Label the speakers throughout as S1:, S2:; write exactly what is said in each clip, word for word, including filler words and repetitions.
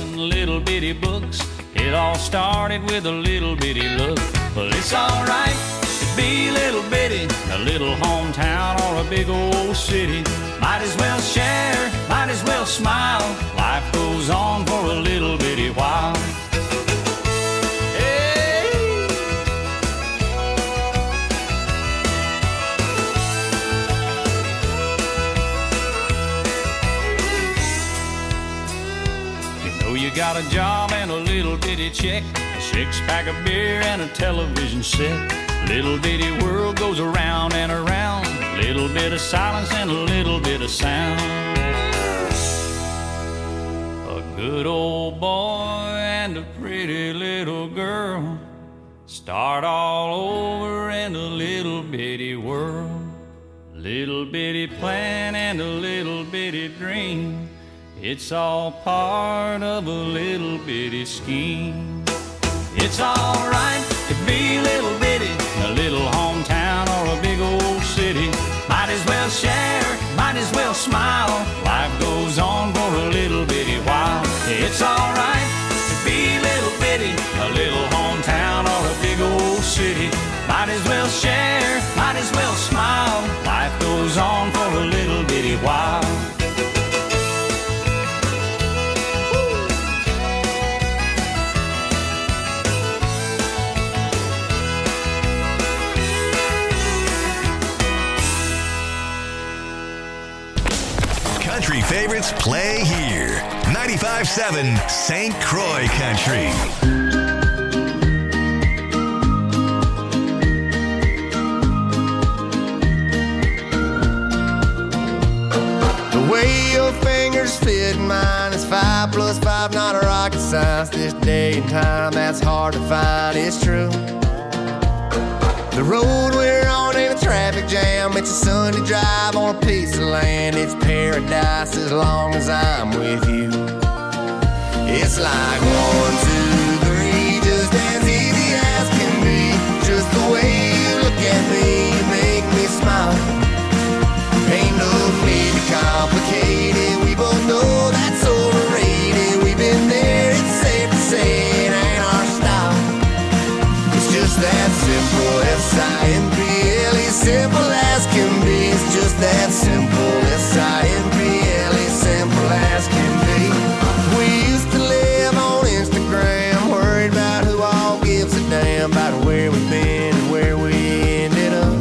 S1: and little bitty books. It all started with a little bitty look. Well, it's alright to be little bitty, a little hometown or a big old city. Might as well share, might as well smile. Life goes on for a little bitty while. Hey. You know you got a job and a little bitty check, a six-pack of beer and a television set. Little bitty world goes around and around. Little bit of silence and a little bit of sound. A good old boy and a pretty little girl start all over in a little bitty world. Little bitty plan and a little bitty dream. It's all part of a little bitty scheme. It's alright to be little bitty, a little hometown or a big old city. Might as well share, might as well smile. Life goes on for a little bitty while. It's alright to be little bitty, a little hometown or a big old city. Might as well share, might as well smile. Life goes on for a little bitty while.
S2: Country favorites play here. ninety-five seven Saint Croix Country.
S3: The way your fingers fit in mine is five plus five, not a rocket science. This day and time, that's hard to find, it's true. The road we're on ain't a traffic jam. It's a Sunday drive on a piece of land. It's paradise as long as I'm with you. It's like one, two, three, just as easy as can be. Just the way you look at me, you make me smile. Ain't no need to complicate it. We both know that's overrated. We've been there, it's safe to say it ain't our style. It's just that simple, S I M P L E, simple as can be. It's just that simple, S I M P L E, simple as can be. We used to live on Instagram, worried about who all gives a damn about where we've been and where we ended up.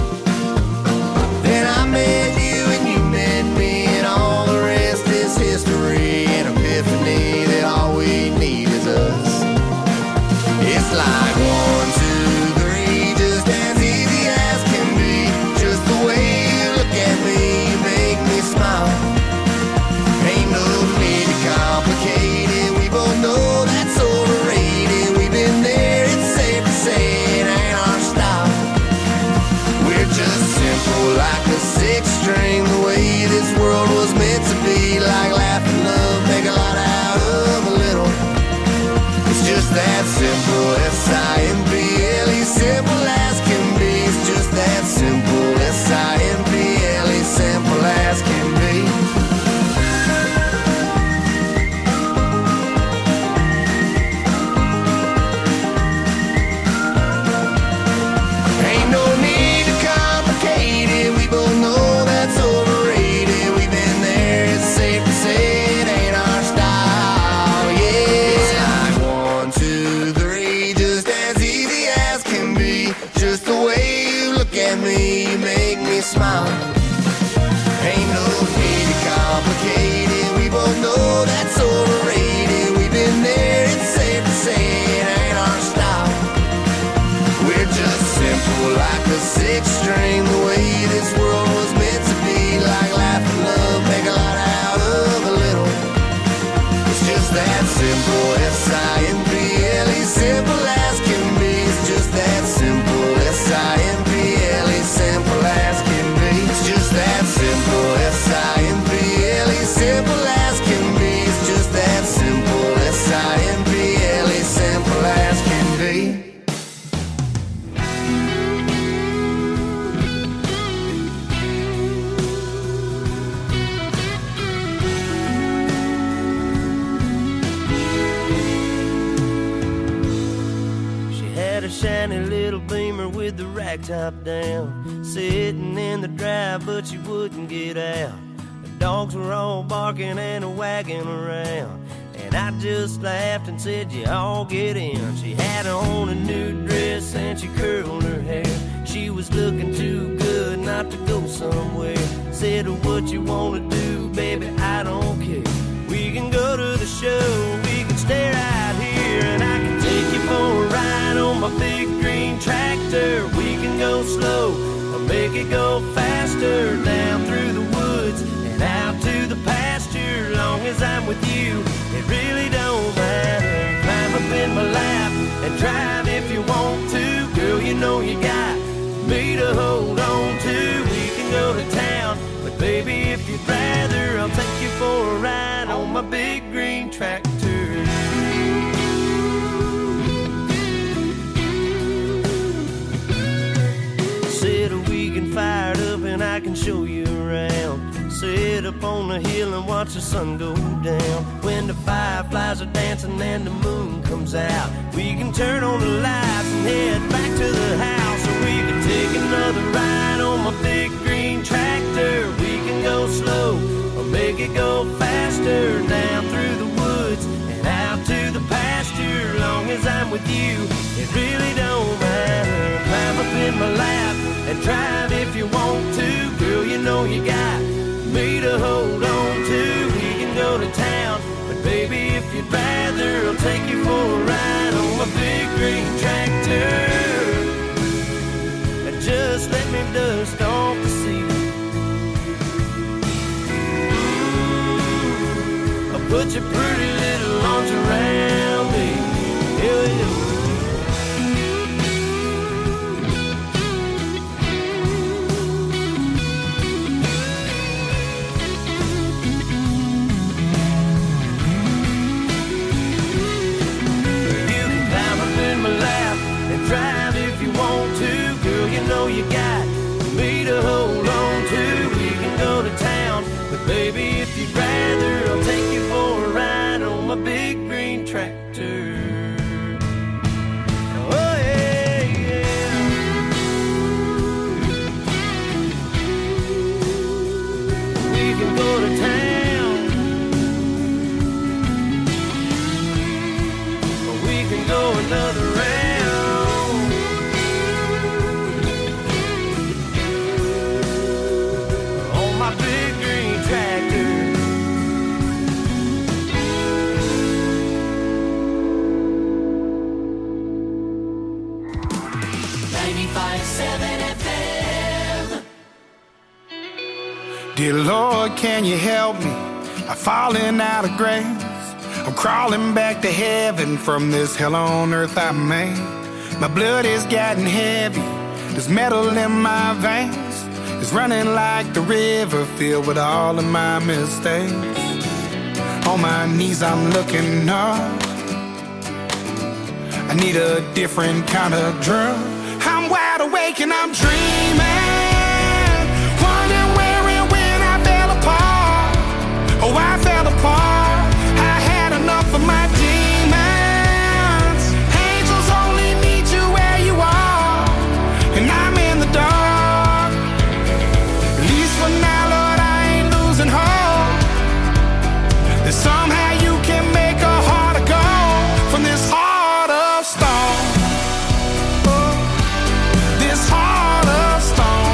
S3: Then I met you and you met me, and all the rest is history. An epiphany that all we need is us. It's like one, two, three, just as easy as can be. Just the way you look at me, you make me smile. Ain't no need to complicate it. We both know that's overrated. We've been there, it's safe to say it ain't our style. We're just simple like a six string, the way this world was meant to be. Like laughing, love, make a lot out of a little. It's just that simple, S I M P L E, simple as can be. It's just that simple, S I M P L E, simple as can be. Ain't no need to complicate it. We both know that's overrated. We've been there, it's safe to say it ain't our style. Yeah, it's like one, two, three, just as easy as can be. Just the way you look at me, you make me smile. Ain't no need to complicate it. We both know that's overrated. We've been there, it's safe to say it ain't our style. We're just simple like a six string, the way this world was meant to be. Like laughing, love, make a lot out of a little. It's just that simple, S I M P L E, simple as can be. It's just that simple, S I M P L E, simple as can be. It's just that simple, S I M P L E, simple as can be. It's just that simple, S I M P L E, simple as can be. shiny little Beamer with the rack top down, sitting in the drive, but she wouldn't get out. The dogs were all barking and wagging around, and I just laughed and said, you all get in. She had on a new dress and she curled her hair. She was looking too good not to go somewhere. Said, what you wanna do, baby, I don't care. We can go to the show, we can stay right here, and I can take you for a ride on my big green tractor. We can go slow or make it go faster, down through the woods and out to the pasture. Long as I'm with you, it really don't matter. Climb up in my lap and drive if you want to. Girl, you know you got me to hold on to. We can go to town, but baby, if you'd rather, I'll take you for a ride on my big green tractor. Said a weekend fired up and I can show you around. Sit up on the hill and watch the sun go down. When the fireflies are dancing and the moon comes out, we can turn on the lights and head back to the house. Or we can take another ride on my big green tractor. We can go slow or make it go faster, down through the woods and out to the pasture. Long as I'm with you, it really don't matter. Climb up in my lap and drive if you want to. Girl, you know you got me to hold on to. We can go to town, but baby, if you'd rather, I'll take you for a ride on my big green tractor. Just let me dust off the seat. Ooh, I'll put your pretty little arms around me. Yeah, yeah. Drive if you want to, girl, you know you got me to hold on to. We can go to town, but baby, if you'd rather, I'll take you for a ride on my big green tractor. Oh yeah, yeah. We can go to town, or we can go another round.
S4: Dear Lord, can you help me? I'm falling out of grace. I'm crawling back to heaven from this hell on earth I made. My blood is getting heavy. There's metal in my veins. It's running like the river filled with all of my mistakes. On my knees I'm looking up. I need a different kind of drug. I'm wide awake and I'm dreaming. Oh, I fell apart. I had enough of my demons. Angels only meet you where you are, and I'm in the dark. At least for now, Lord, I ain't losing hope that somehow you can make a heart of gold from this heart of stone. Oh, this heart of stone.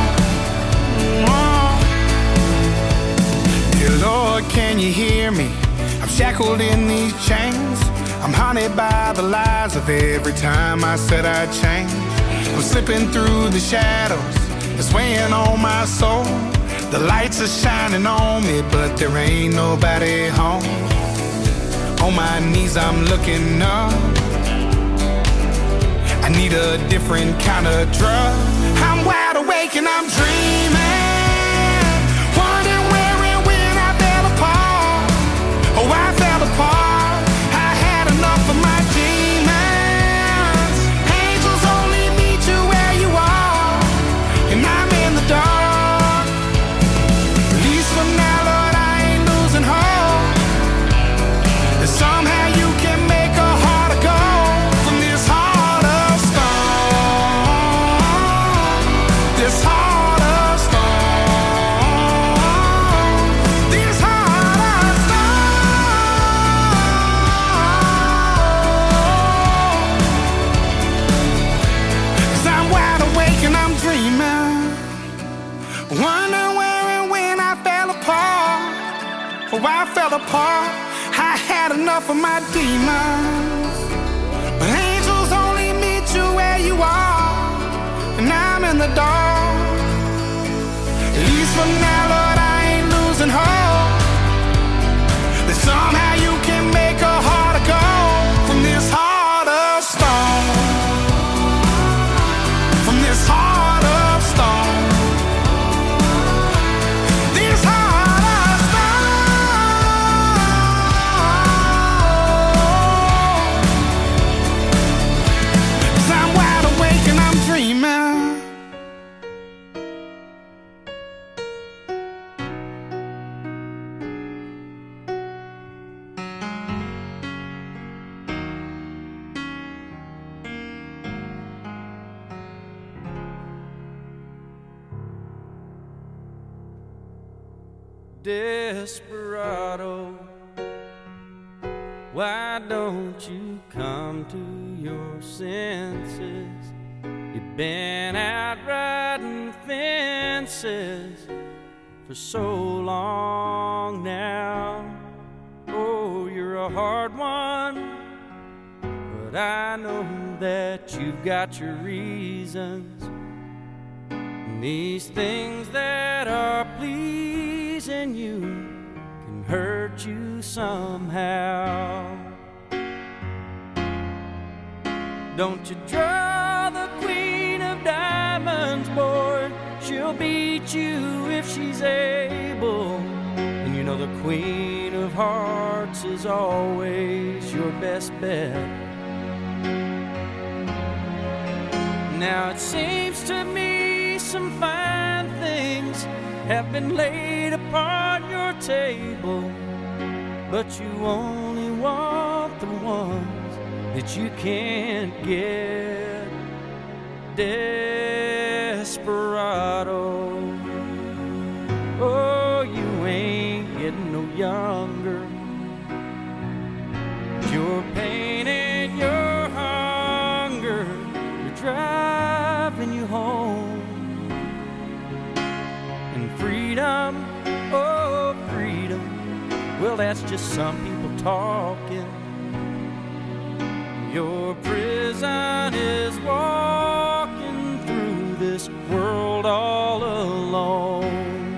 S4: Lord, can you hear me? I'm shackled in these chains. I'm haunted by the lies of every time I said I'd change. I'm slipping through the shadows, it's weighing on my soul. The lights are shining on me, but there ain't nobody home. On my knees I'm looking up. I need a different kind of drug. I'm wide awake and I'm dreaming. Oh, I fell apart. I had enough of my demons. Angels only meet you where you are, and I'm in the dark. At least for now, Lord, I ain't losing hope that somehow you can make a heart of gold from this heart of stone. I fell apart. I had enough of my demons. But angels only meet you where you are, and I'm in the dark. At least for now, Lord, I ain't losing hope that somehow you can make a heart of gold from this heart of stone. From this heart of stone. This heart of stone. 'Cause I'm wide awake and I'm dreaming. Desperado, why don't you come to your senses? You've been out riding fences for so long now. Oh, you're a hard one, but I know that you've got your reasons. And these things that are pleasing you can hurt you somehow. Don't you draw the queen of diamonds, boy. She'll beat you if she's able. And you know the queen of hearts is always your best bet. Now it seems to me some fine things have been laid upon your table, but you only want the ones that you can't get. Desperado, oh, you ain't getting no younger. Your pain and your hunger, you're driving you home. Freedom, oh freedom, well that's just some people talking. Your prison is walking through this world all alone.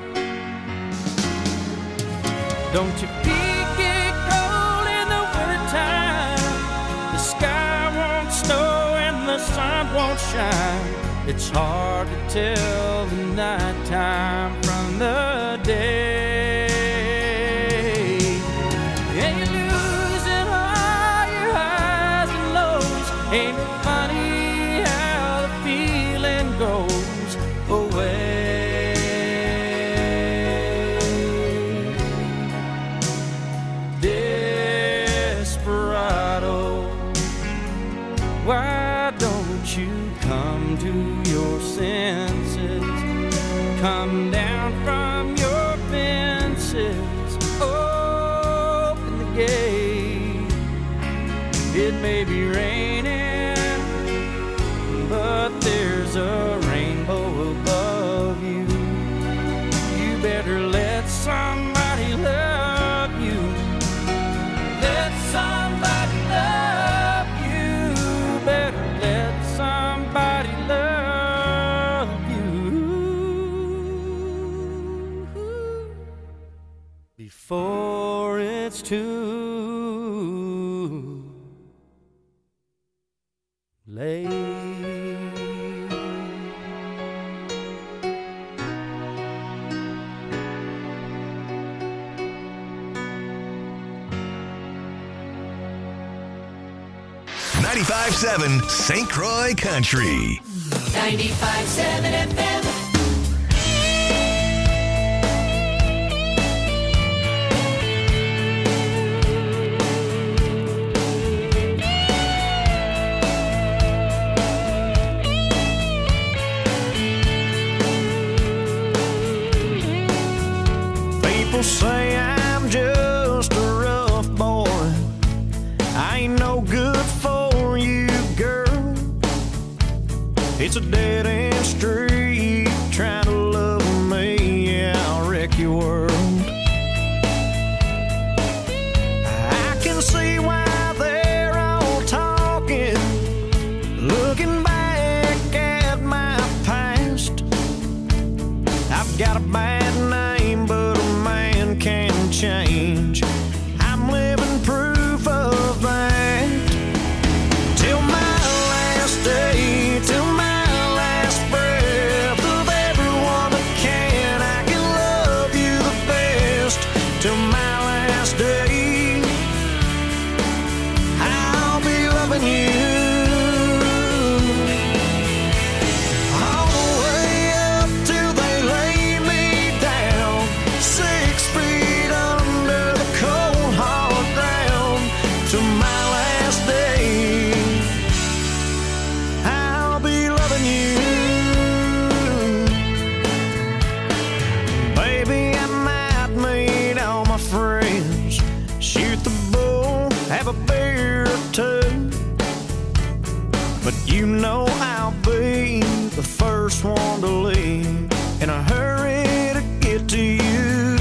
S4: Don't your feet get cold in the wintertime? The sky won't snow and the sun won't shine. It's hard to tell the nighttime from the day. And you're losing all your highs and lows. Ain't it funny how the feeling goes away? Desperado, why don't you come to your senses? Come down from your fences. Open the gate. It may be raining, but there's a rainbow above you. You better let somebody love you. Let somebody love you. Better let somebody love you before it's too late.
S2: ninety-five seven Saint Croix Country.
S5: ninety-five seven F M.
S6: People say I'm just a rough boy. I ain't no good for you, girl. It's a dead-end street. Trying to love me, yeah, I'll wreck your world. till my last day. I'll be loving you. Baby, I might meet all my friends, shoot the bull, have a beer or two, but you know I'll be the first one to leave in a hurry to get to you.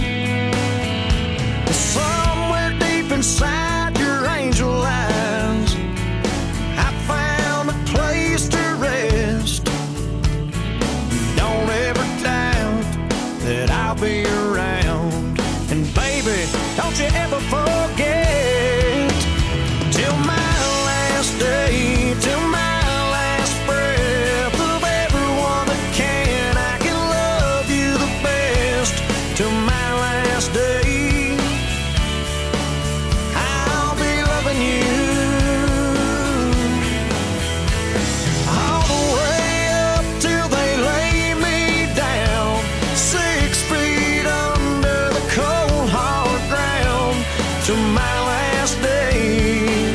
S6: Somewhere deep inside your angel eyes, I found a place to rest. Don't ever doubt that I'll be around. And baby, don't you ever forget, till my last day, till my last breath of everyone that can, I can love you the best. Till my last day, I'll be loving you. All the way up till they lay me down, six feet under the cold hard ground. Till my last day,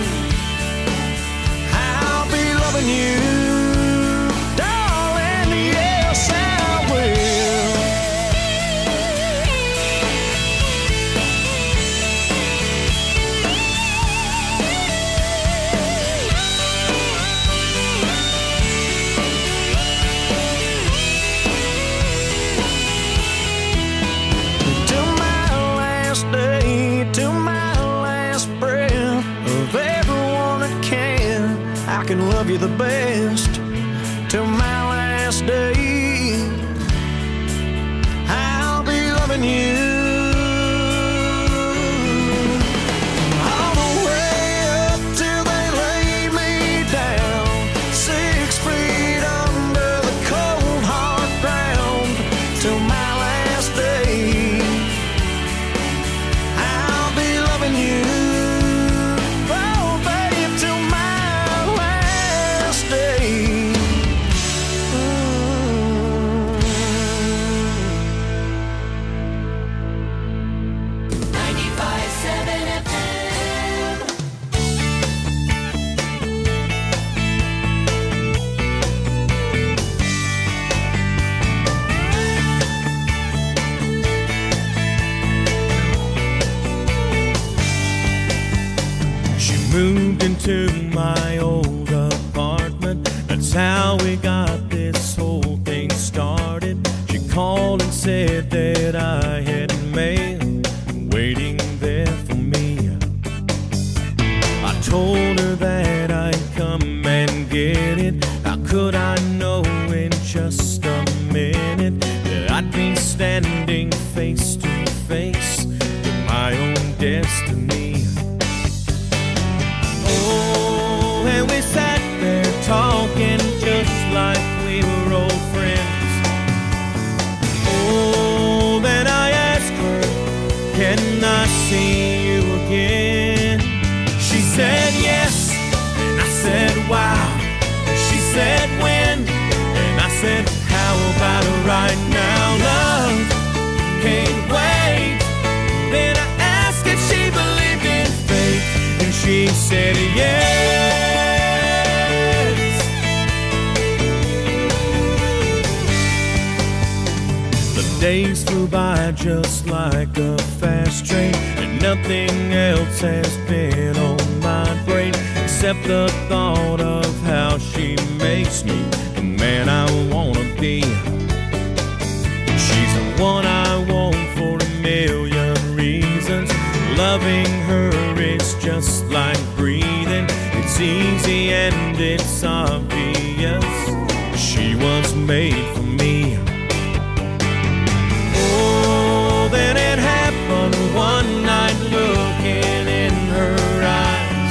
S6: I'll be loving you, darling, yes I will. Till my last day, till my last breath of everyone that can, I can love you the best. Till my last day, I'll be loving you. All the way up till they lay me down, six feet under the cold hard ground. Till my last day, I'll be loving you. Oh, babe, till my last day.
S5: ninety-five seven F M.
S7: She moved into my old apartment. That's how we got this whole thing started. She called and said that I had mail waiting there for me. I told her that I'd come and get it. How could I know in just a minute that I'd be standing face to face with my own destiny? Oh, and we sat there talking just like we were old friends. Oh, then I asked her, can I see you again? She said yes, and I said wow. She said when, and I said how about right now? Love can't wait. Then I asked if she believed in fate, and she said yes. The days flew by just like a fast train, and nothing else has been on my brain except the thought of how she makes me the man I wanna be. She's the one I want for a million reasons. Loving her is just like breathing. It's easy and it's obvious. She was made for me. Oh, then it happened one night, looking in her eyes.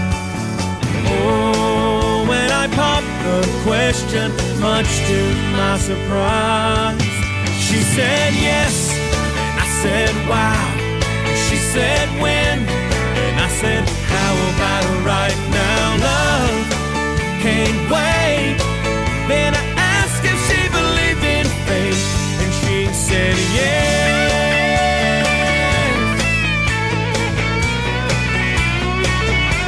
S7: Oh, when I popped the question, much to my surprise, she said yes, and I said wow. She said when, and I said how about right now? Love can't wait. Then I asked if she believed in fate, and she said yes.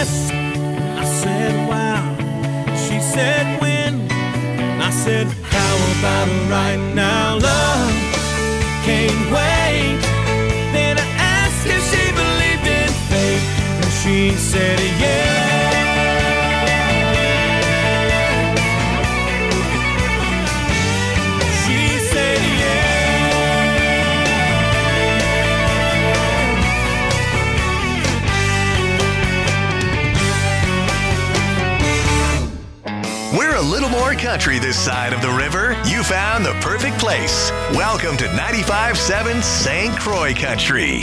S7: yes. I said, wow. She said, when? I said, how about right now, love? Can't wait. Then I asked if she believed in fate, and she said, yeah. She said,
S2: We're a little more country this side of the river. You found the perfect place. Welcome to ninety-five point seven Saint Croix Country.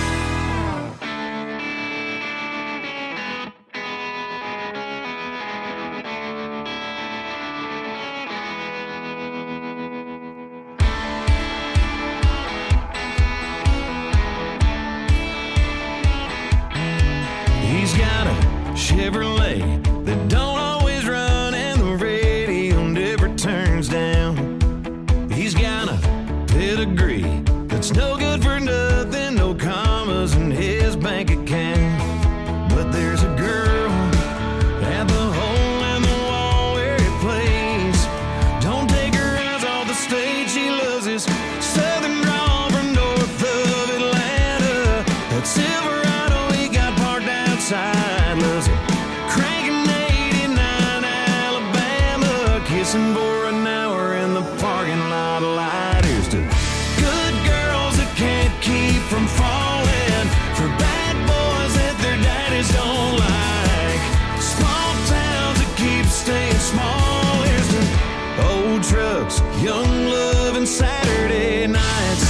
S6: He's got a Chevrolet that don't always run, and the radio never turns down. He's got a pedigree that's no good for nothing, no commas in his bank account. But there's a girl at the hole in the wall where he plays. Don't take her eyes off the stage, she loves his southern drawl from north of Atlanta. That Silverado he got parked outside, loves it cranking eighty-nine Alabama, kissing for an hour in the parking lot light. Here's to good girls that can't keep from falling for bad boys that their daddies don't like. Small towns that keep staying small. Here's to old trucks, young love, and Saturday nights.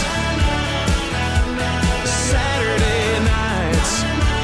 S6: Saturday nights.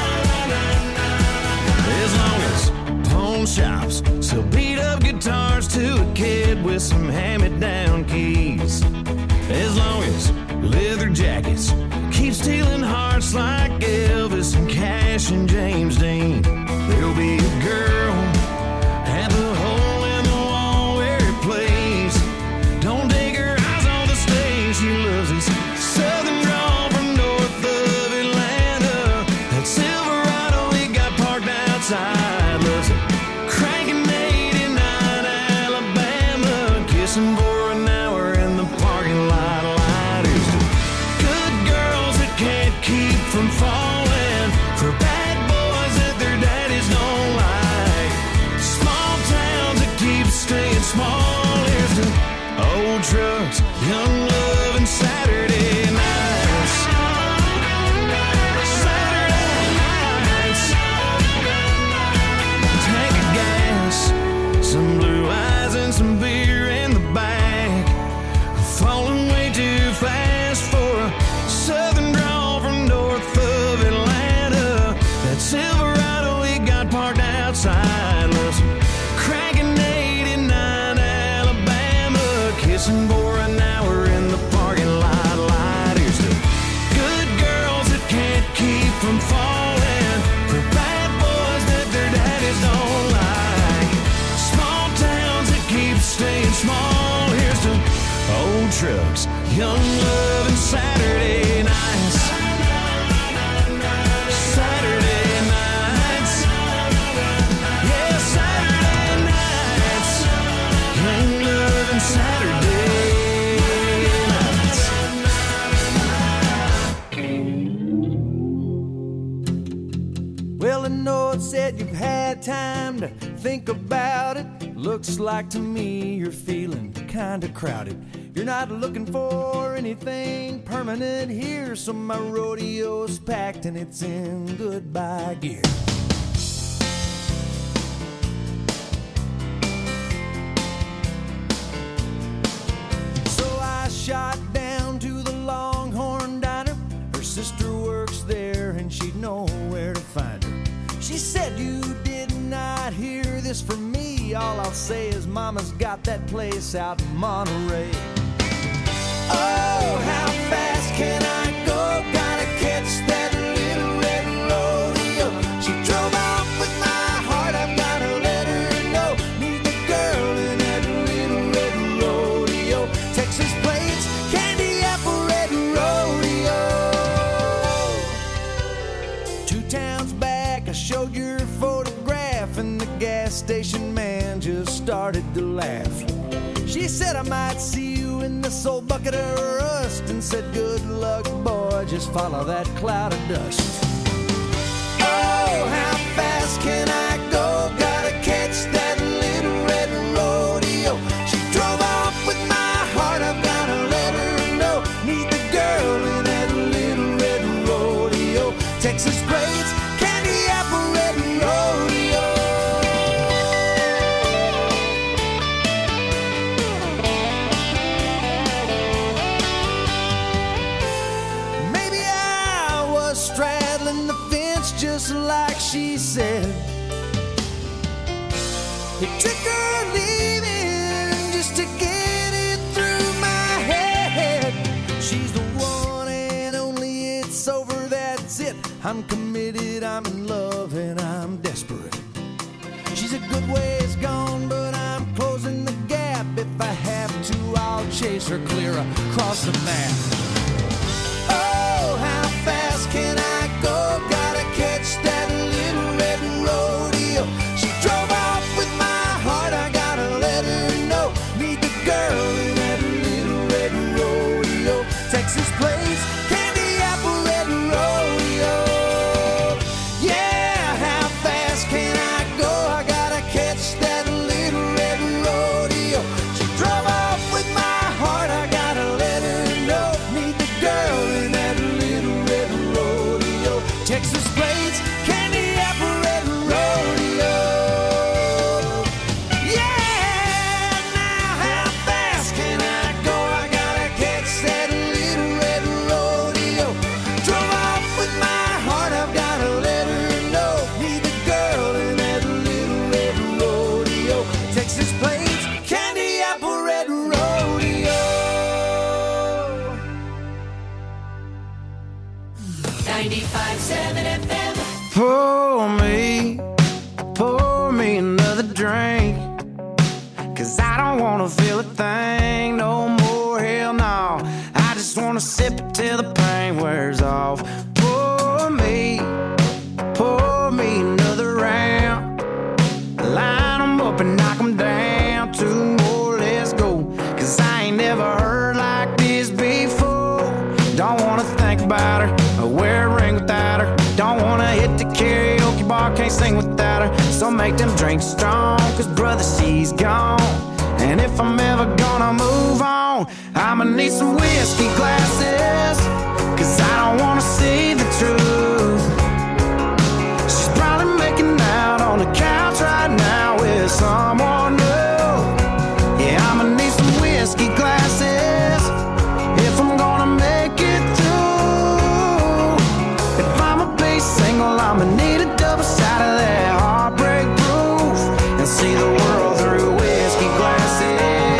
S6: As long as pawn shops sell beat up guitars to a kid with some hand-me-down keys. As long as leather jackets keep stealing hearts like Elvis and Cash and James Dean, there'll be a girl at the hole in the wall where he plays. Don't take her eyes off the stage, she loves his southern drawl from north of Atlanta. That Silverado he got parked outside, loves it cranking eighty-nine Alabama, kissing for an hour in the parking lot light. Here's to good girls that can't keep from falling for bad boys that their daddies don't like. Small towns that keep staying small. Here's to old trucks, young love, and Saturday nights. Saturday nights. Tank of gas, some blue eyes, and some beer in the back. Falling way too fast for a southern drawl from north of Atlanta. That Silverado he got parked outside, loves cranking eighty-nine Alabama, kissing for an hour in the parking lot light. Here's to good girls that can't keep from falling for bad boys that their daddies don't like. Small towns that keep staying small. Here's to old trucks, young love, and Saturday nights. Saturday nights. Yeah, Saturday nights. Young love and Saturday nights.
S8: Well, I know it said you've had time to think about it. Looks like to me you're feeling kinda crowded. You're not looking for anything permanent here, so my rodeo's packed and it's in goodbye gear. So I shot down to the Longhorn Diner. Her sister works there and she'd know where to find her. She said, you did not hear this from me. All I'll say is mama's got that place out in Monterey. Oh, how fast can I go? Gotta catch that little red rodeo. She drove off with my heart, I've gotta let her know. Meet the girl in that little red rodeo. Texas plains, candy apple red rodeo. Two towns back, I I showed your photograph, and the gas station man just started to laugh. She said I might see you in this old bucket of rust, and said good luck, boy, just follow that cloud of dust. Oh, how fast can I go? Gotta catch that little red rodeo. She drove off with my heart, I've gotta let her know. Need the girl in that little red rodeo. Texas plates, candy apple red rodeo. Maybe I was straddling the fence just like she said. It took her leaving just to get it through my head. She's the one and only, it's over, that's it. I'm committed, I'm in love, and I'm desperate. She's a good ways gone, but I'm closing the gap. If I have to, I'll chase her clear across the map. Oh, how fast can I go? Gotta catch that little red rodeo. She drove off with my heart, I gotta let her know. Need the girl in that little red rodeo. Texas plates, candy apple red rodeo. Yeah, how fast can I go? I gotta catch that little red rodeo. She drove off with my heart, I gotta let her know. Need the girl in that little red rodeo. Texas plates, candy apple red rodeo. Yeah, now how fast can I go? I gotta catch that little red rodeo. Drove off with my heart, I've gotta let her know. Need the girl in that little red rodeo. Texas plates, candy apple red rodeo.
S5: ninety-five seven F M.
S6: Pour me, pour me another drink, 'cause I don't wanna feel a thing no more, hell no. I just wanna sip it till the pain wears off. Pour me, pour me another round. Line 'em up and knock 'em down. Two more, let's go, 'cause I ain't never heard like this before. Don't wanna think about her, or wear a ring without her. Don't wanna hit the karaoke bar, can't sing without her. So make them drinks strong, 'cause brother, she's gone. And if I'm ever gonna move on, I'ma need some whiskey glasses, 'cause I don't wanna see the truth. She's probably making out on the couch right now with someone new. Yeah, I'ma need some whiskey glasses if I'm gonna make it through. If I'ma be single, I'ma need a double shot of that heartbreak proof, and see the world through whiskey glasses.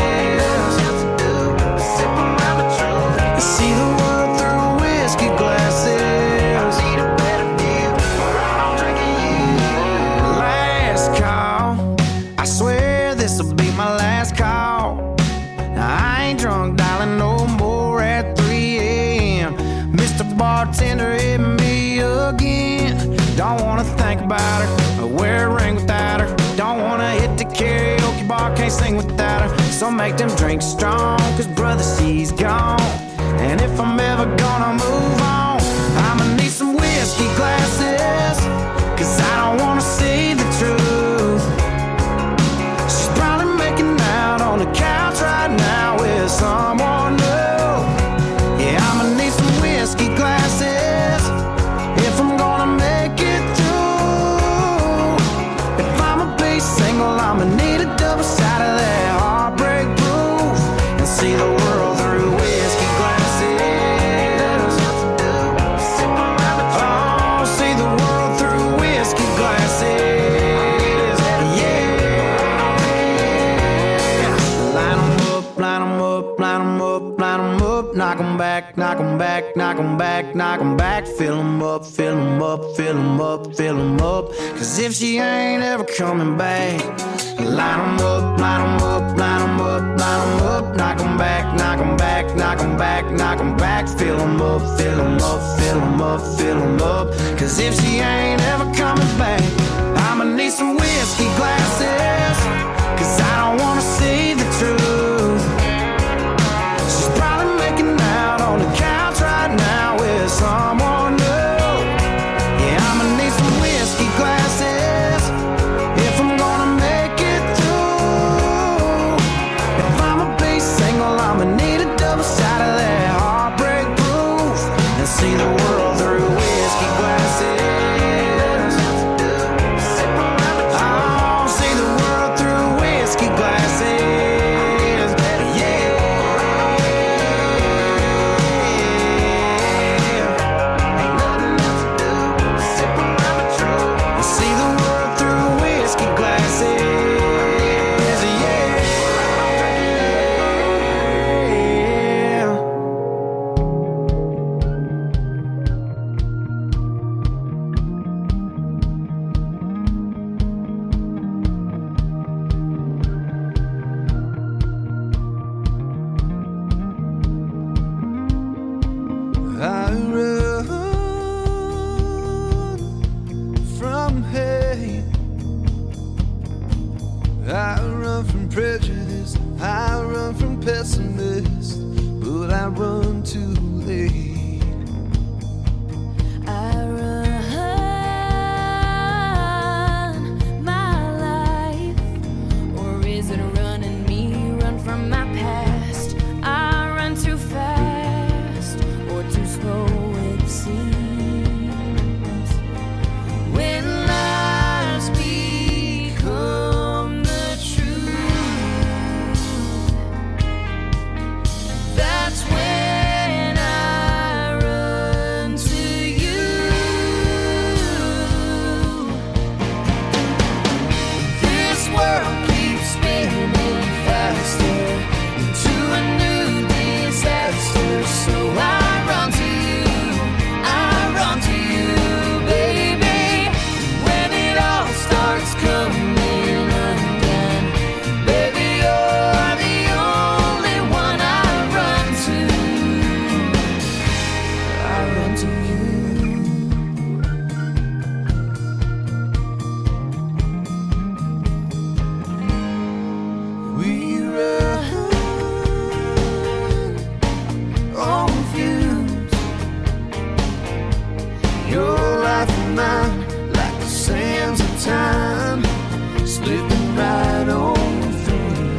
S6: Sip around the truth, and see the world through whiskey glasses. I need a better deal, or I'm drinking you. Last call, I swear this'll be my last call. Now I ain't drunk, darling, no more at three a.m. Mister Bartender, hit me again. Don't wanna think about her, or wear a ring without her. Don't wanna hit the karaoke bar, can't sing without her. So make them drinks strong, 'cause brother, she's gone. And if I'm ever gonna move on, I'ma need some whiskey glasses, 'cause I don't wanna see the truth. She's probably making out on the couch right now with someone new. Yeah, I'ma need some whiskey glasses if I'm gonna make it through. If I'ma be single, I'ma need a double shot of that heartbreak proof, and see the world through whiskey glasses. Oh, see the world through whiskey glasses. Yeah. Line 'em up, line 'em up, line 'em up, line 'em up. Knock 'em back, knock 'em back, knock 'em back, knock 'em back. Fill 'em up, fill 'em up, fill 'em up, fill 'em up. 'Cause if she ain't ever coming back, line 'em up, line 'em up, line 'em up, line 'em up. Knock 'em back, knock 'em back, knock 'em back, knock 'em back. Fill 'em up, fill 'em up, fill 'em up, fill 'em up. 'Cause if she ain't ever coming back.
S8: I run from prejudice, I run from pessimists, but I run too late.
S9: I run my life, or is it running me? Run from my past. I run too fast, or too slow it seems. When lies become the truth, that's when I run to you. This world keeps spinning faster into a new disaster, so I run to you, I run to you, baby. When it all starts coming undone, baby, you're the only one I run to. I run to you. We run on fumes. Your life and mine, like the sands of time, slipping right on through.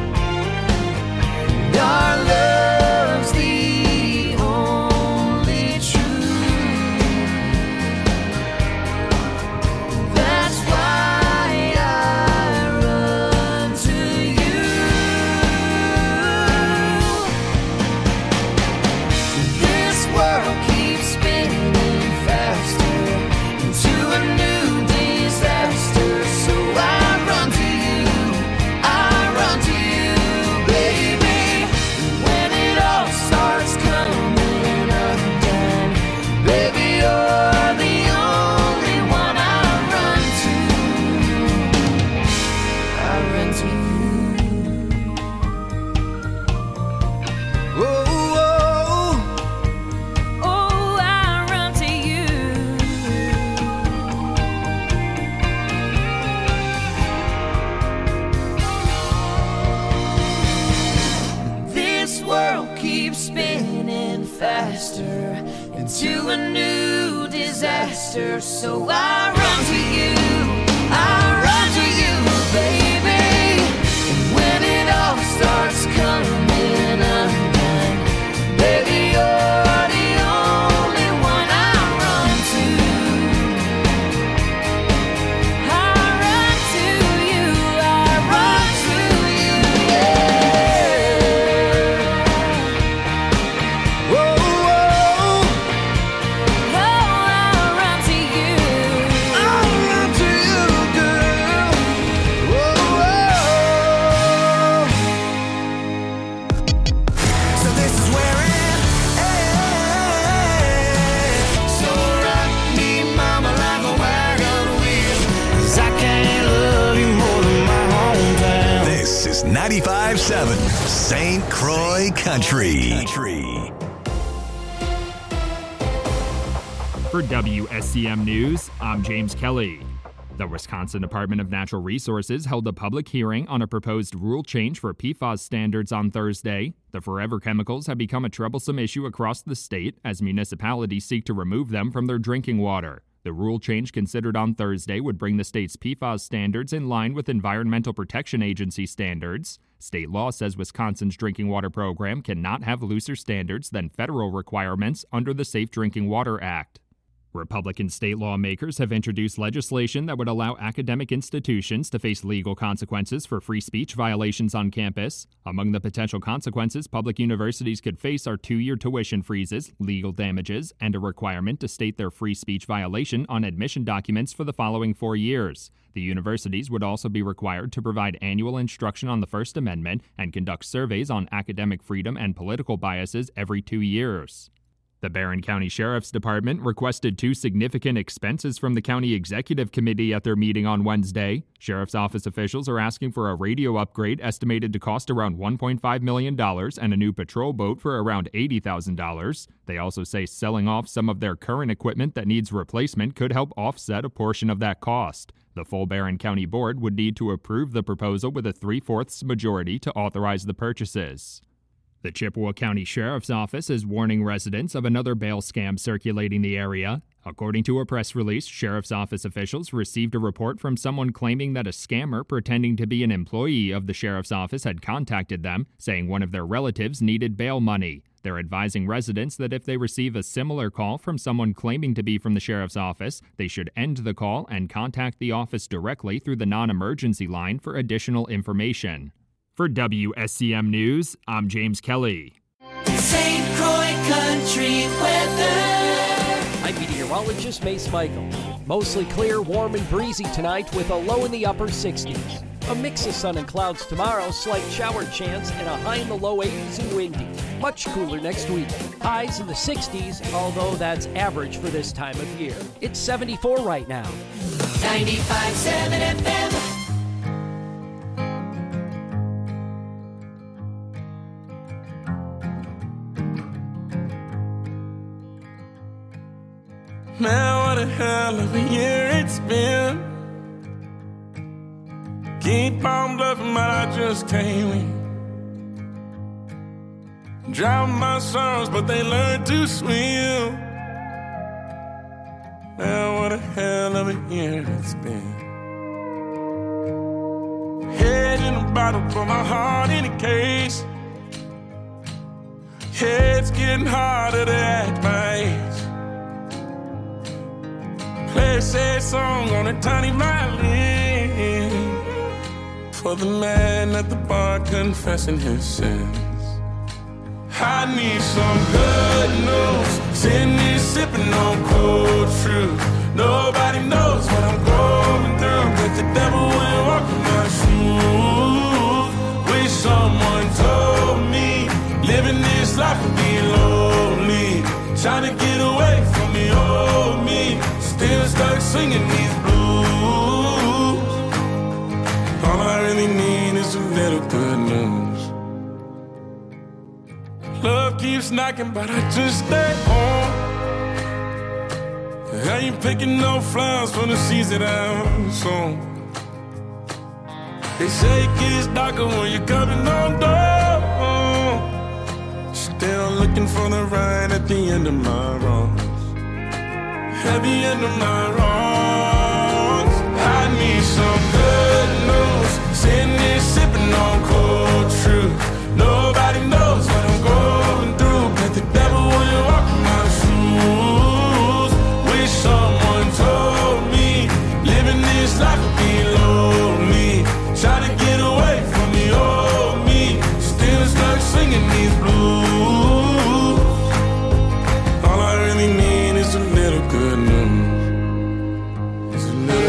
S9: And our love's the only truth. That's why I run to you. This world keeps spinning faster into a new disaster, so I run to you, I run to you, baby. When it all starts coming undone, baby, you're the only one I run to. I run to you. Oh, oh, oh, I run to you. This world keeps spinning faster into a new disaster, so I run to you, I run to you, baby. And when it all starts coming undone, baby, you're the only one I run to. I run to you, I run to you, yeah.
S8: Whoa, whoa,
S9: Oh, I run to you.
S8: I run to you, girl. Whoa, whoa. So this is where it ends. So rock me, mama, like a wagon wheel, 'cause I can't love you more than my hometown.
S2: This is ninety-five seven Saint Croix Country. Country.
S10: For W S C M News, I'm James Kelly. The Wisconsin Department of Natural Resources held a public hearing on a proposed rule change for P FAS standards on Thursday. The forever chemicals have become a troublesome issue across the state as municipalities seek to remove them from their drinking water. The rule change considered on Thursday would bring the state's P FAS standards in line with Environmental Protection Agency standards. State law says Wisconsin's drinking water program cannot have looser standards than federal requirements under the Safe Drinking Water Act. Republican state lawmakers have introduced legislation that would allow academic institutions to face legal consequences for free speech violations on campus. Among the potential consequences public universities could face are two-year tuition freezes, legal damages, and a requirement to state their free speech violation on admission documents for the following four years. The universities would also be required to provide annual instruction on the First Amendment and conduct surveys on academic freedom and political biases every two years. The Barron County Sheriff's Department requested two significant expenses from the County Executive Committee at their meeting on Wednesday. Sheriff's Office officials are asking for a radio upgrade estimated to cost around one point five million dollars and a new patrol boat for around eighty thousand dollars. They also say selling off some of their current equipment that needs replacement could help offset a portion of that cost. The full Barron County Board would need to approve the proposal with a three-fourths majority to authorize the purchases. The Chippewa County Sheriff's Office is warning residents of another bail scam circulating the area. According to a press release, Sheriff's Office officials received a report from someone claiming that a scammer pretending to be an employee of the Sheriff's Office had contacted them, saying one of their relatives needed bail money. They're advising residents that if they receive a similar call from someone claiming to be from the Sheriff's Office, they should end the call and contact the office directly through the non-emergency line for additional information. For W S C M News, I'm James Kelly.
S5: Saint Croix Country weather.
S11: I'm meteorologist Mace Michael. Mostly clear, warm, and breezy tonight with a low in the upper sixties. A mix of sun and clouds tomorrow, slight shower chance, and a high in the low eighties and windy. Much cooler next week. Highs in the sixties, although that's average for this time of year. It's seventy-four right now.
S5: ninety-five point seven F M.
S12: Man, what a hell of a year it's been. Keep on bluffing, but I just can't win. Drown my sorrows, but they learn to swim. Man, what a hell of a year it's been. Head in a bottle, put my heart in a case. Head's getting harder to act my age. Play a sad song on a tiny violin for the man at the bar confessing his sins. I need some good news. Sitting here sipping on cold truth. Nobody knows what I'm going through, but the devil wouldn't walk in my shoes. Wish someone told me living this life would be lonely. Trying to get away from the old me. Still stuck singing these blues. All I really need is a little good news. Love keeps knocking, but I just stay home. I ain't picking no flowers for the seeds that I'm sown. They say it gets darker when you're coming on door. Still looking for the right at the end of my road. At the end of my wrongs, I need some good news. Sitting here sipping on cold truth. Nobody knows what I'm going through, but the devil wouldn't walk in my shoes. Wish someone told me living this life would be lonely. Try to get away from the old me. Still stuck singing these blues. All I really need is a little good news. It's a little good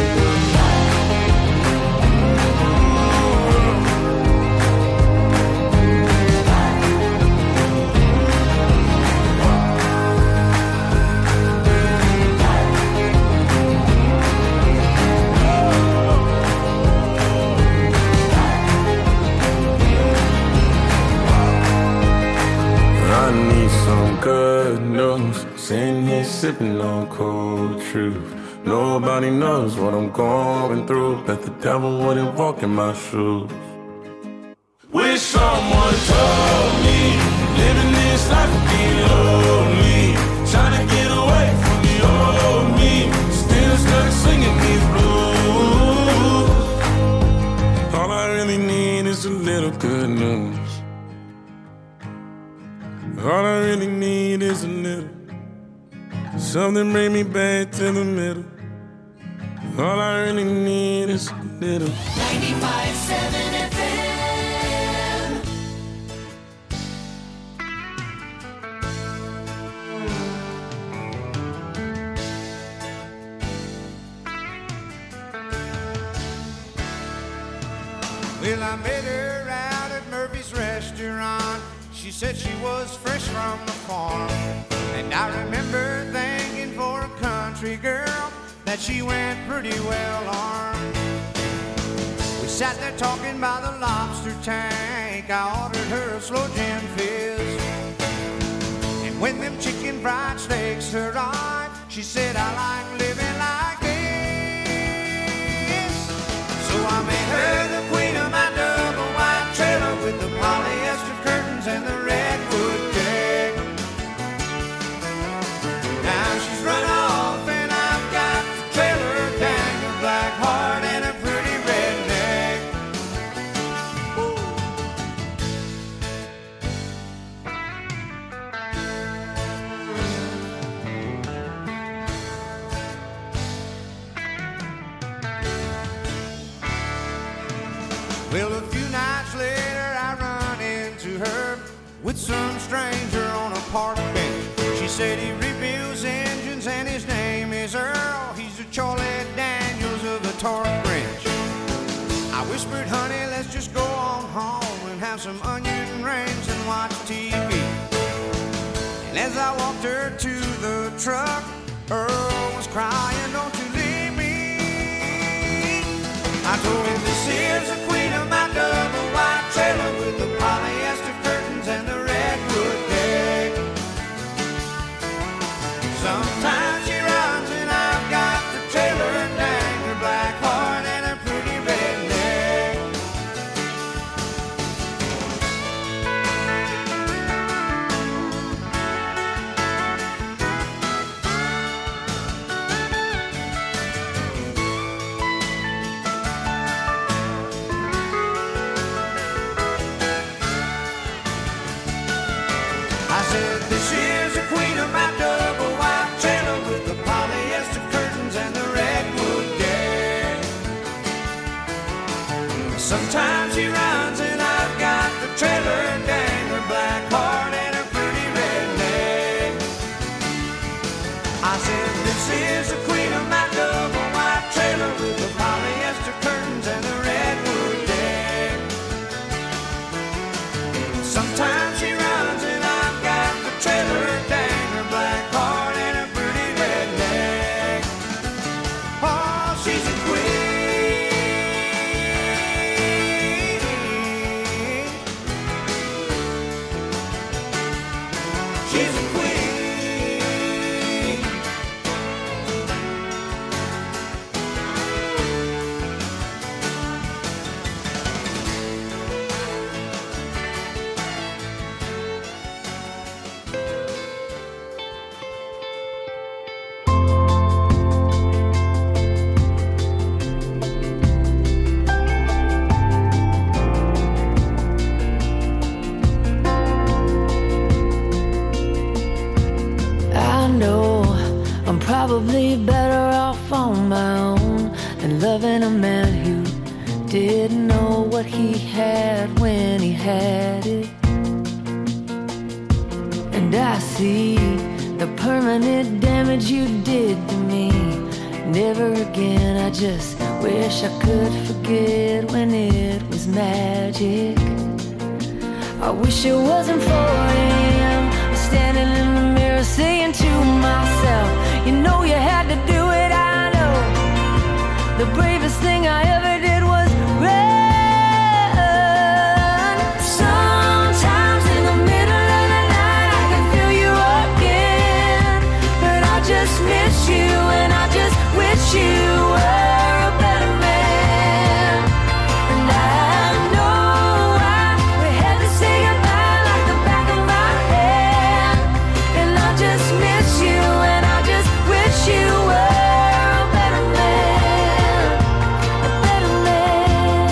S12: I need some good news. Sitting here sipping on cold truth. Nobody knows what I'm going through, but the devil wouldn't walk in my shoes. Wish someone told me living this life would be lonely. Trying to get away from the old me. Still stuck singing these blues. All I really need is a little good news. All I really need is a little. Something bring me back to the middle. All I really need is a little.
S5: ninety-five point seven F M.
S8: Well, I met her out at Murphy's restaurant. She She said she was fresh from the farm. And I remember thinking for a country girl that she went pretty well armed. We sat there talking by the lobster tank. I ordered her a slow gin fizz. And when them chicken fried steaks arrived, she said, I like living like this. So I made her the queen of my double wide trailer with the polyester curtains and the redwood deck. Now she's run off and I've got the trailer, dang, a black heart and a pretty redneck. Woo. Well, a few nights later I run into her with some stranger on a park bench. She said he rebuilds engines and his name is Earl. He's the Charlie Daniels of the torque wrench. I whispered, honey, let's just go on home and have some onion rings and watch T V. And as I walked her to the truck, Earl was crying, don't you leave me. I told him this here's the queen of my double wide trailer with the polyester curtains and the redwood deck. Sometimes she runs and I've got the trailer and dang, her black heart and a pretty redneck. I said, this is the queen of my double wide trailer with the polyester curtains and the redwood deck. Sometimes she runs and I've got the trailer, dang, her black heart and her pretty redneck. I said, this is the queen of my double wide trailer with the polyester curtains and the redwood deck. Sometimes she runs and I've got the trailer, dang, her black heart and her pretty redneck. Oh, she's a queen. She's a queen.
S9: I know I'm probably better off on my own than loving a man who didn't know what he had when he had it. And I see the permanent damage you did to me. Never again, I just wish I could forget when it was magic. I wish it wasn't four a.m. standing in the mirror saying to myself, you know you had to do it, I know. The bravest thing I ever did was run. Sometimes in the middle of the night I can feel you again, but I just miss you and I just wish you were a better man. And I know I we had to say goodbye like the back of my hand. And I just miss you and I just wish you were a better man, a better man.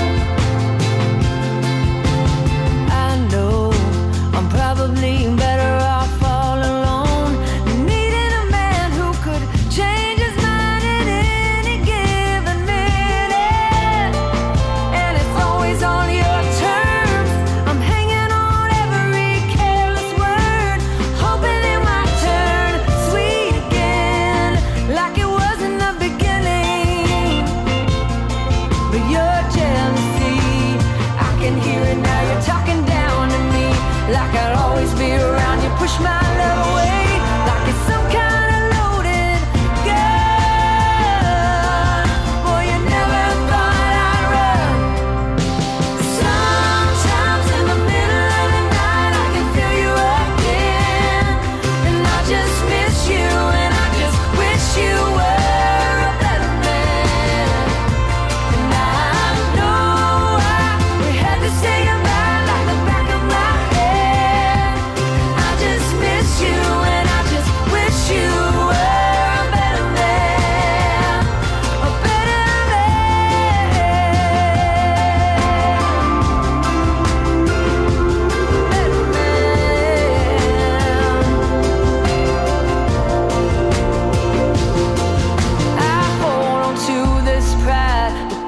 S9: I know I'm probably better off all alone, needing a man who could change his mind at any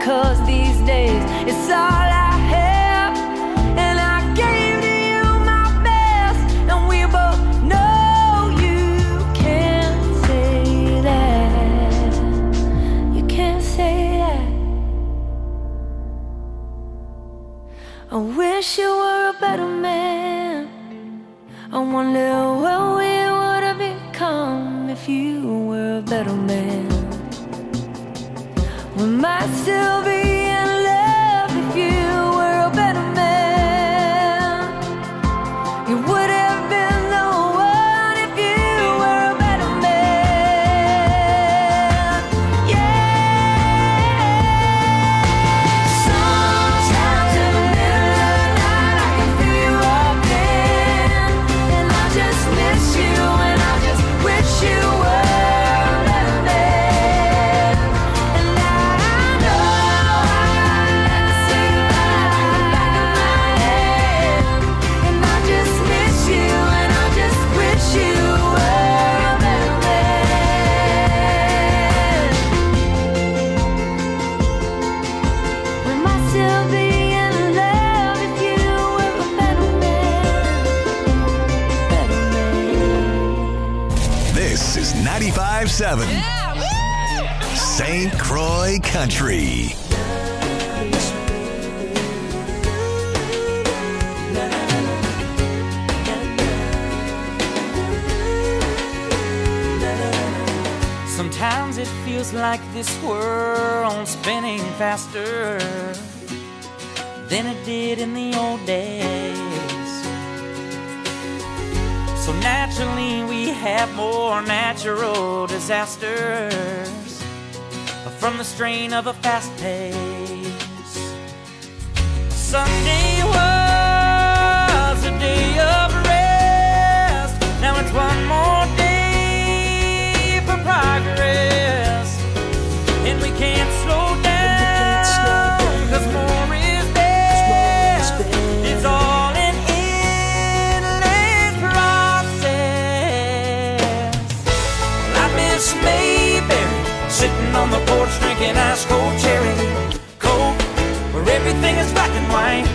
S9: 'cause these days it's all I have. And I gave to you my best, and we both know you can't say that. You can't say that. I wish you were a better man. I wonder what we would have become if you were a better man. We might still be in love if you were a better man. You would have been the one if you were a better man. Yeah. Sometimes in the middle of the night I can feel you again, and I just miss you, and I just wish you were a better man. And I know I gotta say goodbye in the back of my head, and I just miss you, and I just wish you were a better man. We might still be in love if you were a better man. Better man.
S2: This is ninety-five seven Saint Croix Country.
S13: Sometimes it feels like this world's spinning faster than it did in the old days. So naturally we have more natural disasters from the strain of a fast pace. Sunday was a day of rest. Now it's one more day for progress, and we can't slow down 'cause more is best. It's all an endless process. Well, I miss Mayberry sitting on the porch drinking ice cold cherry coke, where everything is black and white.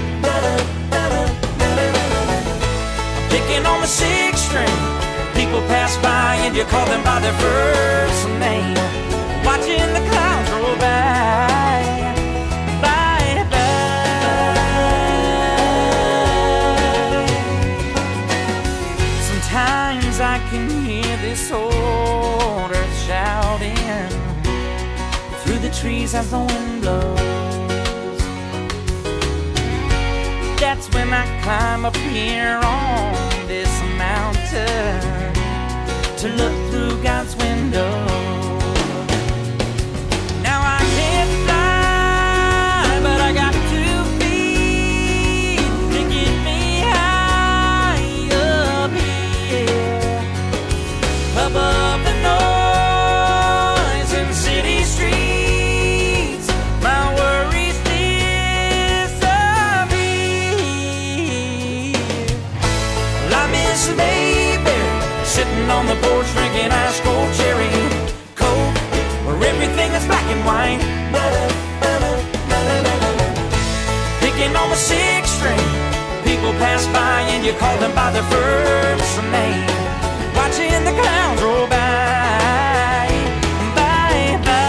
S13: I'm picking on the six string. People pass by and you call them by their first name. Watching the clouds roll by, by, by. Sometimes I can hear this old earth shouting through the trees as the wind blows. That's when I climb up here on this mountain to look through God's window. Now I can't fly, but I got two feet to get me high up here, above the noise in city streets. My worries disappear. Well, I miss Mayberry sitting on the porch drinking ice cold cherry coke, where everything is black and white. Picking on the six string. People pass by and you call them by their first name. Watching the clouds roll by, by, by.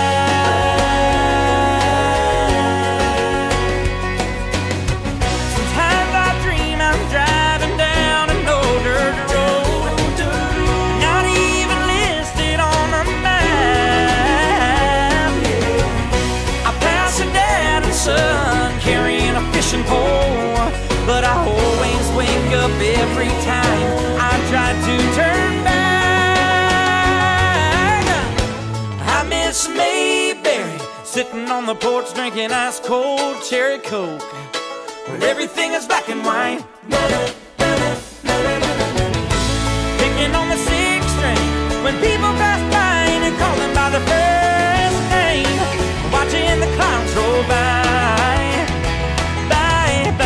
S13: Sometimes I dream I'm driving down an old dirt road, not even listed on the map. I pass a dad and son carrying a fishing pole, but I always wake up every time I try to turn back. I miss Mayberry sitting on the porch drinking ice cold cherry coke, where everything is black and white. Picking on the six string when people pass by and you call them by their first name. Watching the clouds roll by, by, by.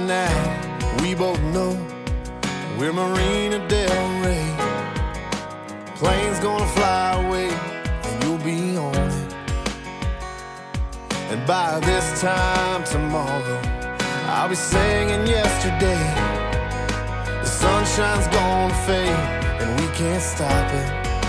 S8: now, we both know we're Marina Del Rey. Plane's gonna fly away, and you'll be on it. And by this time tomorrow, I'll be singing yesterday. The sunshine's gonna fade, and we can't stop it.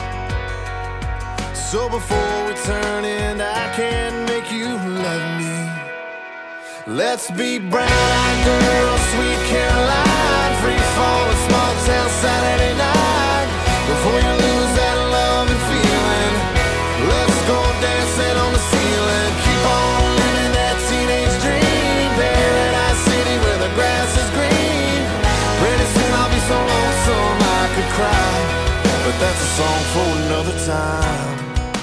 S8: So before we turn in, I can't make you love me. Let's be brown-eyed girls, sweet Caroline, free fall, a small town Saturday night. Before you lose that love and feeling, let's go dancing on the ceiling. Keep on living that teenage dream, Paradise City where the grass is green. Pretty soon I'll be so lonesome I could cry, but that's a song for another time.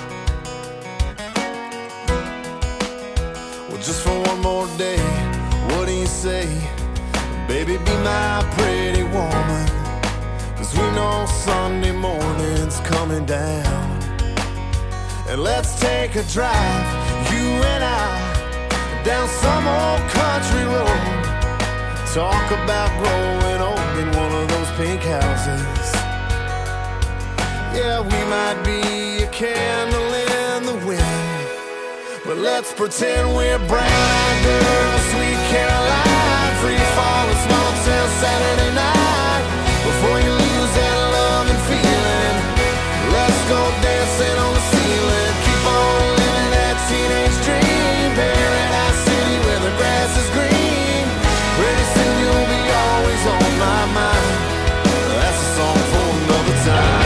S8: Well, just for one more day, what do you say? Baby, be my pretty woman, 'cause we know Sunday morning's coming down. And let's take a drive, you and I, down some old country road. Talk about growing old in one of those pink houses. Yeah, we might be a candle in the wind, but let's pretend we're brown-eyed girls, sweet Caroline, free fall, a small town Saturday night. Before you lose that love and feeling, let's go dancing on the ceiling. Keep on living that teenage dream, Paradise City where the grass is green. Pretty soon you'll be always on my mind. That's a song for another time.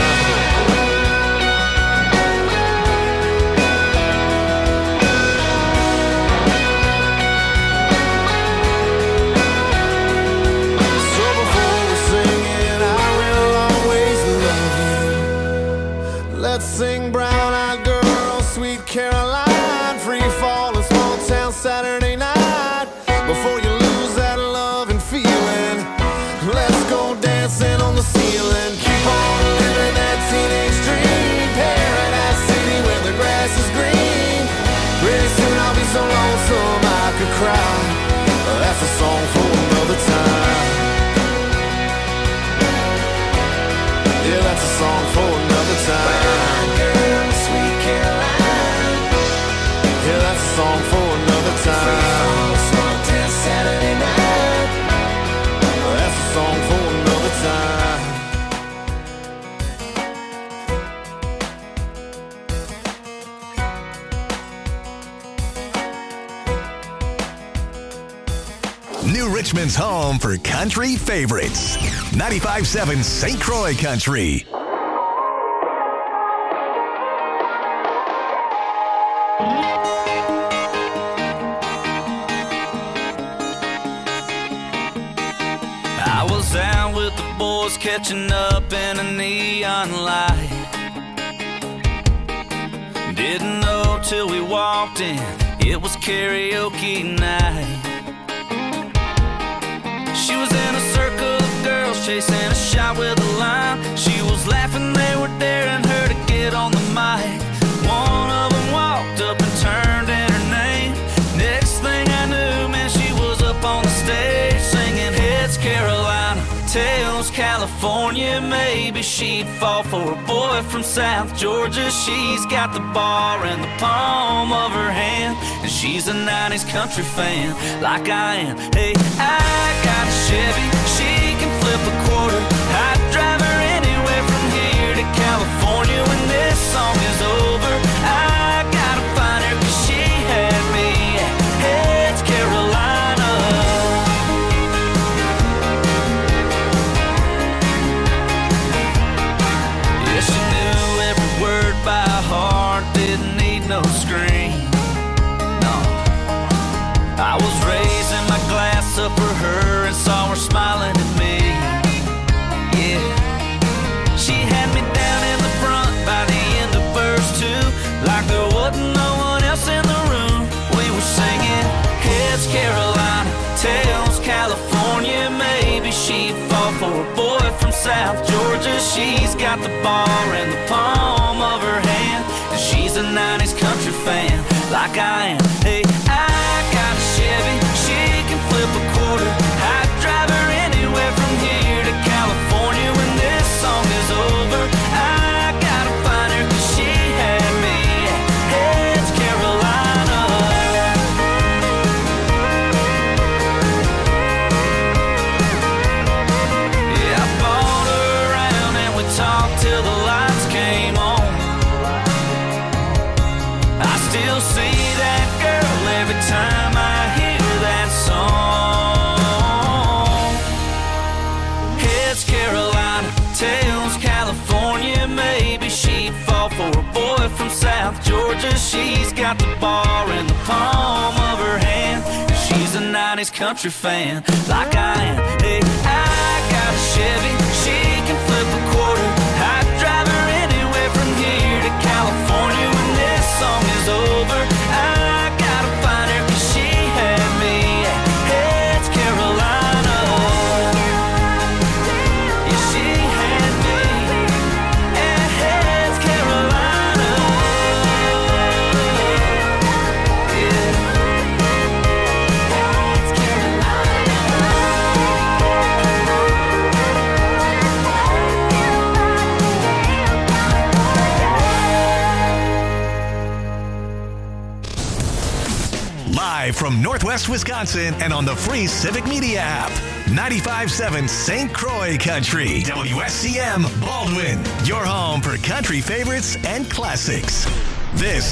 S8: Let's sing brown-eyed girl, sweet Caroline, free fall, a small town Saturday night. Before you lose that love and feeling, let's go dancing on the ceiling. Keep on living that teenage dream, Paradise City where the grass is green. Pretty soon I'll be so lonesome I could cry. That's a song for another time. Yeah, that's a song for another time. Girl, sweet Caroline. Yeah, that's a song for another time. Small town Saturday night. That's a song for another time.
S2: New Richmond's home for country favorites. ninety-five point seven Saint Croix Country.
S13: I was out with the boys catching up in a neon light. Didn't know till we walked in, it was karaoke night. She was in a circle of girls chasing a shot with a line. She was laughing, they were daring her to get on the mic. One of them walked up and turned in her name. Next thing I knew, man, she was up on the stage singing heads Carolina, tails California. Maybe she'd fall for a boy from South Georgia. She's got the bar in the palm of her hand, and she's a nineties country fan like I am. Hey, I got a Chevy, she can flip a quarter. I'd drive her anywhere from here to California. When this song is over, I gotta find her, 'cause she had me at heads Carolina. Yeah, she knew every word by heart, didn't need no screen. No, I was raising my glass up for her and saw her smiling at me. Yeah, she had me down in the front by the end of verse two, like there wasn't no one else in the room. We were singing heads Carolina, tails California. Maybe she'd fall for a boy from South Georgia. She's got the bar in the palm of her hand, and she's a nineties country fan like I am. Hey, I got a Chevy, she can flip a quarter. I
S1: till the lights came on. I still see that girl every time I hear that song. Heads Carolina, tails California. Maybe she'd fall for a boy from South Georgia. She's got the bar in the palm of her hand. She's a nineties country fan, like I am. Hey, I got a Chevy, she can flip a quarter. I'd drive her anywhere from here to California. When this song is over, I gotta find her, cause she had me at Heads Carolina. Yeah, she had me at Heads Carolina. Yeah.
S2: Live from Northwest Wisconsin and on the free Civic Media app. ninety-five point seven Saint Croix Country. W S C M Baldwin. Your home for country favorites and classics. This